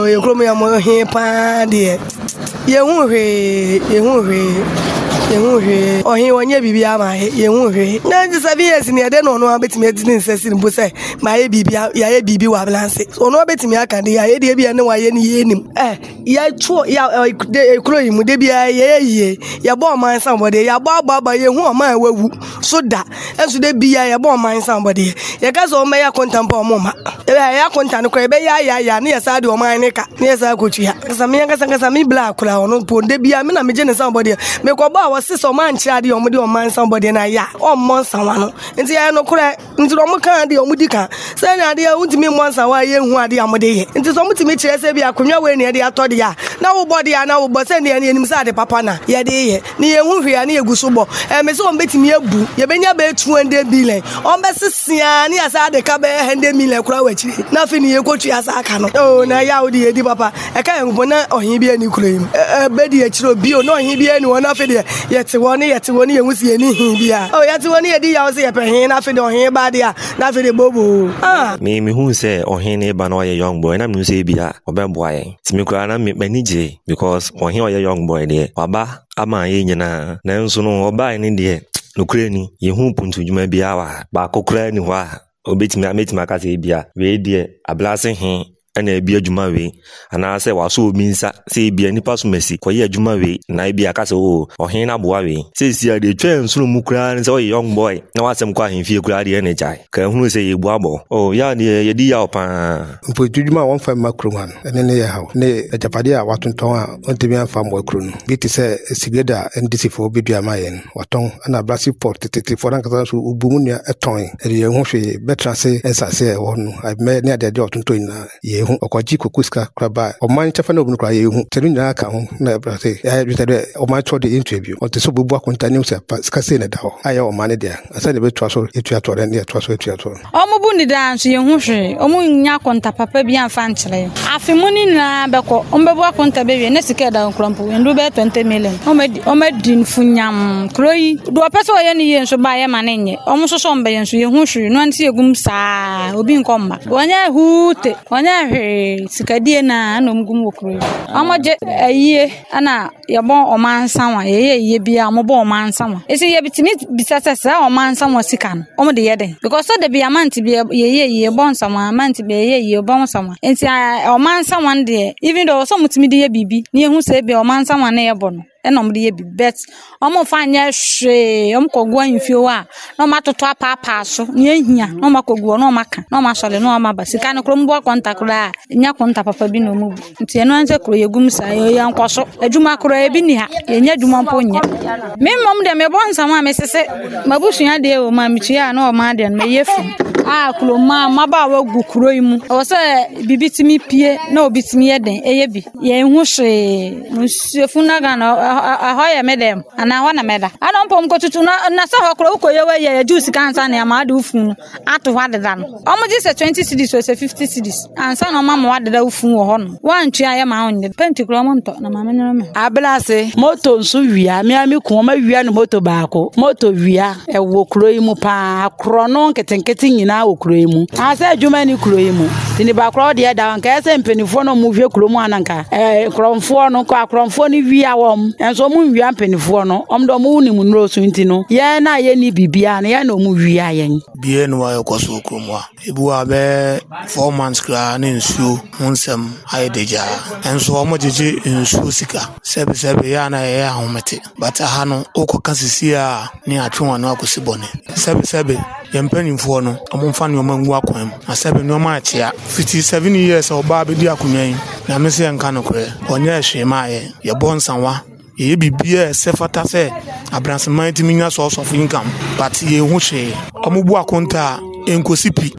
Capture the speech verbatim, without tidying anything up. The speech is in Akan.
ye kro me am he pa de ye hu hwe ye hu hwe ye hu hwe ohin wonye bibia ma ye hu hwe na seven years ni ade no no abetimi adini nsesi nbo se ma ye bibia ya ye bibi wa balance ono abetimi aka de ya ye de bia ne wa ye ni ye nim eh ya tuo ya kro yi mu de bia ye ye ya bo man somebody ya bo agba ye hu o man wawu so da enso de bia ya bo man somebody ye ka so me ya contempo o ma ya content ko be ya ya ya ne ya sa de o man ne ka ne ya sa ko tuya kasa me kasa kasa me black kula ono po de bia me na me je ne somebody me ko ba wo siso man chia de o mo de o man somebody na ya o mo sanwa no nti ya no kura nti o mo kan de o mo di kan se na de untimi mo sanwa ye hu ade amode ye nti so mutimi kire se bia konwa we ne de atode ya na wo body ya na wo bo se ne ne enim sa de papa na ye de ye ne ye hu hwea ne ye guso bo e me se o betimi abu ye benya be two hundred billion o be sesia ne ya sa de ka be one hundred million kura wa chiri na fi ne ye kotu ya sa aka no o na ya wo de ye di papa e ka engo na ohin bia ni kura yim e be di e chiro bio na ohin bia ni wona fi de ye te woni ye te woni ye hu si eni hin bia o ye te woni ye di ya wo se ye pe hin na fi de ohin ba de ya na fi de bobo ah me me hu se ohin ne ba na ye young boy na me se bia obemboa yen timi kura na me manije because ohin oye young boy de waba ama ye nyina na nso no oba ni de nokure ni ye hu puntu djuma bia wa ba kokura ni ho a obetimi ametimi aka se bia we de ablase hin ana ebi adwuma we ana se waso obi nsa se ebi anipa so masi koye adwuma we na ebi aka se o ohin na boa we se si ade twa nsuru mu kura se o young boy na wasem kwa hin fie kura de ne jai ka hunu se ye bua bo o ya de ye di ya opa mpo adwuma won fa makro man ene ne ye hawo ne ajapade a watonton a ontemi anfa mo akro no bi ti se sigeda N D C fo bi dua mayen waton ana brasi port tete fo ran kasa so ubumu ne eton e ye hu hwe betra se ensase e wo no me ne ade de otonton na ye okwaji kokuska kraba oman chafa na obunu kra ye hu tenu nyina aka ho na brate ya bitade oman cho de interview o te so bubu akonta ni se ska se ne da ho aya oman de asa de betwa so etu ato de ne etwa so etu ato omubu ni da nso ye hu hwe omu nya konta papa bi anfa nkyere afi muni na beko ombebu akonta be we ne sika da nkrampo ndu be twenty million omedi omedi nfunyam kroyi do pese o ye ni ye nso ba ye ma ne nye omu so so mbe ye nso ye hu hwe no anti egum saa obi nkomma wonya hute wonya sikadie na na omgum wokro amaje aye ana yebon omansanwa yeye ye bia ambo omansanwa esi ye bitimi bisasa sa omansanwa sika no omde yede because so de bia manti bia yeye ye bon sanwa manti bia yeye ye bon sanwa enti omansanwa de even though so mutimi de ye bibi ne hu se bia omansanwa na ye bon eno mde ye bibet omo fanya hwe om kogwa infio a no matoto apapa so ne hia no makogwo no maka no masole no maba sika no krom bo contact la nya konta papa bi no mu nti eno anse kro yegum sa yo yankwaso adwuma kro e bi ni ha yenya adwuma mpo nya me mom de me bon sama me sese mabusua de o ma mitua na o ma de me yefu ah kro ma maba wa gu kro yimu o se bibitimi pie na obitimi yeden eye bi ye hu hwe nsufu na ga na ahoya medem ana ho na meda ana mpom kotutu na na sa ho kro ukoyewe ye juice kansa na ma ade ufu ato hwa deda no omoji se twenty cedis o se fifty cedis ansa na mama wa deda ufu wo ho no wantua ye ma onye penti kro monto na mama nyoro me ablase moto nso wia me ami ku ma wia no moto baako moto wia e wo kro yimu pa kro no nketenkete nyina wo kro yimu asa adwuma ni kro yimu tini ba kro de da nka se mpenifo no mu hwe kro mu ananka eh kromfo no ko akromfo ni wia wom enso mu wia mpenifo no omdo mu ni mu nro so nti no ye na ye ni bibia na ye na mu wia yen bie no wa yokoso kromwa ebu abe four months kra ne nsu hunsem ayedeja enso omo jeje nsu sika sebe sebe ya na ye ahomete bata ha no okoka sisi a ni atwe no akosibone sebe sebe ye mpenifo no omomfa ne omangu akwam na sebe no ma achia fifty-seven years oba be di akunyan na me se nka no kre onye hwema ye ye bonsanwa ye bibia se fata se abranseman timi nya source of income but ye hu hwe omubu akonta enkosipi